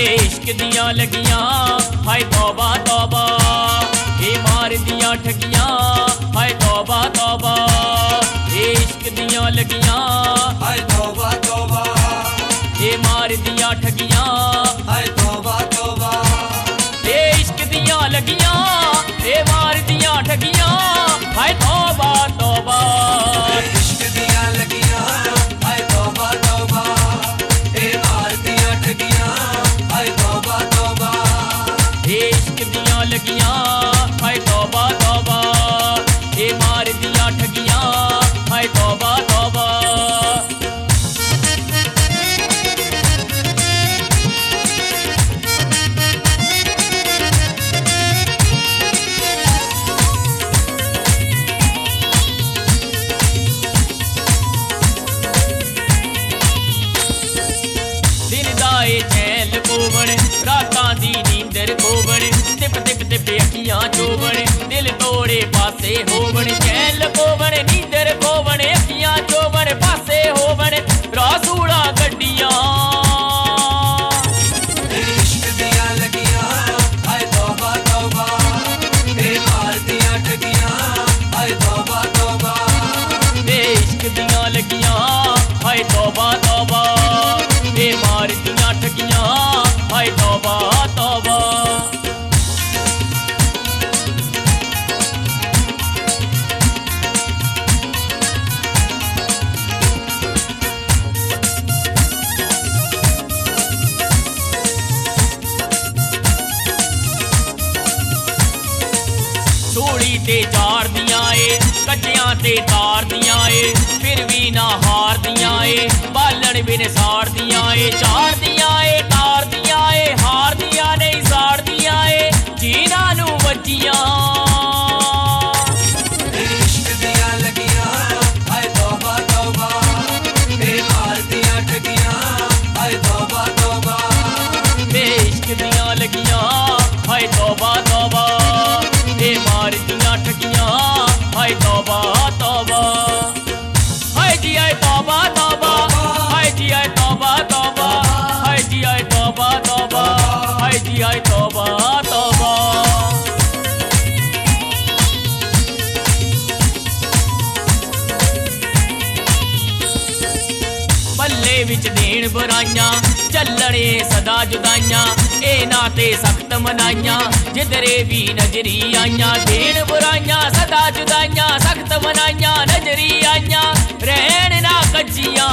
इश्क दियां लगियां हाय तौबा तौबा, ये मार दियां ठगियां हाय तौबा तौबा, ये इश्क दियां लगियां हाय तौबा तौबा, ये मार दियां ठगियां हाय तौबा तौबा, ये इश्क दियां लगियां ये मार दियां ठगियां हाय तौबा तौबा। इश्क दियां लगियां हाय तौबा तौबा, ए मार दियां ठगियां हाय तौबा तौबा, ये इश्क दियां लगियां हाय तौबा तौबा, ये मार दियां ठगियां हाय तौबा तौबा। चैन कोवण रातां दी नींदर कोवण, तिप तिप तिप अखियां चोवण, दिल तोड़े पासे होवण, चैन कोवण नींदर कोवण, अखियां चोवण पासे होवण, रासूड़ा गड्डियां। इश्क दियां लगियां हाय तौबा तौबा, ए मार दियां ठगियां हाय तौबा तौबा, इश्क दियां लगियां हाय तौबा तौबा, ये मार दियां ठगियां हाय तौबा तौबा। सूली ते चार दियां कच्चियां ते तार दियां फिर भी ना हार दियां बालन बिन साड़ दियां चार दियां तार दियां हार दियां नहीं साड़ दियां जीना नू बचियां। इश्क दियां लगियां हाय तौबा तौबा, ए मार दियां ठगियां हाय तौबा तौबा, इश्क दियां लगियां हाय तौबा तौबा, ये मार दियां ठगियां हाय तौबा तौबा। हाय जी हाय तौबा तौबा, हाय जी हाय तौबा तौबा, हाय जी हाय तौबा तौबा, हाय जी हाय तौबा तौबा। पल्ले विच देन बुराइयां चलने सदा जुदाइयां, ए नाते सख्त मनाइयां जिधरे भी नजरी आइयां, देन बुराइयां सदा जुदाइयां सख्त मनाइयां नजरी आइयां रहन ना कच्चियां।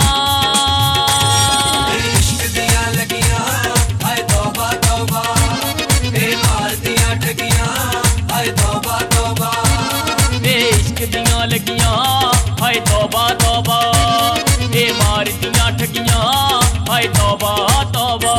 इश्क दियां लगियां हाय तौबा तौबा, ए मार दियां ठगियां हाय तौबा तौबा, इश्क दियां लगियां हाय तौबा तौबा, ये मार दियां ठगियां हाय तौबा तौबा।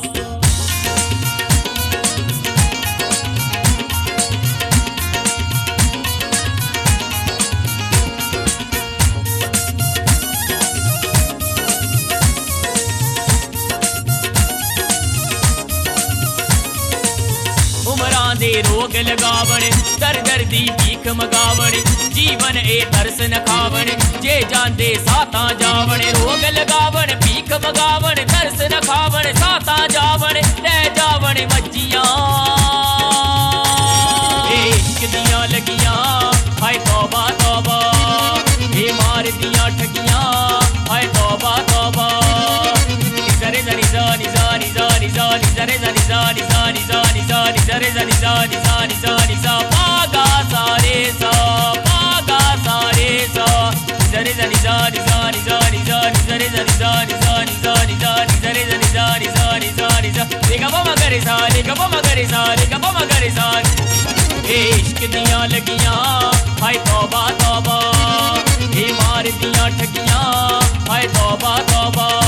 उमरां दे रोग लगावण दर दर दी भीख मगावण, जीवन ए तरस न खावण जे जांदे सातां जावण, रोग लगावण भीख मगावण तरस न खावण सातां जावण रह जावण मज्जियां। इश्क दियां लगियां हाय तौबा तौबा, ये मार दियां ठगियां हाय तौबा तौबा। निज़रे ज़नी ज़नी ज़नी ज़नी ज़नी ज़रे ज़नी ज़नी ज़नी ज़नी ज़नी ज़रे ज़नी ज़नी ज़नी ज़नी ज़ पागा सारे सा पागा सारे सा, ज़रे ज़नी ज़नी ज़नी ज़नी ज़नी ज़रे ज़नी ज़नी ज़नी ज़नी ज़नी ज़रे ज़नी ज़नी ज़नी ज़नी ज़ रे ग प म ग रे सा रे ग प म ग रे सा रे ग प म ग रे सा। इश्क दियां लगियां हाय तौबा तौबा, ये मार दियां ठगियां हाय तौबा तौबा।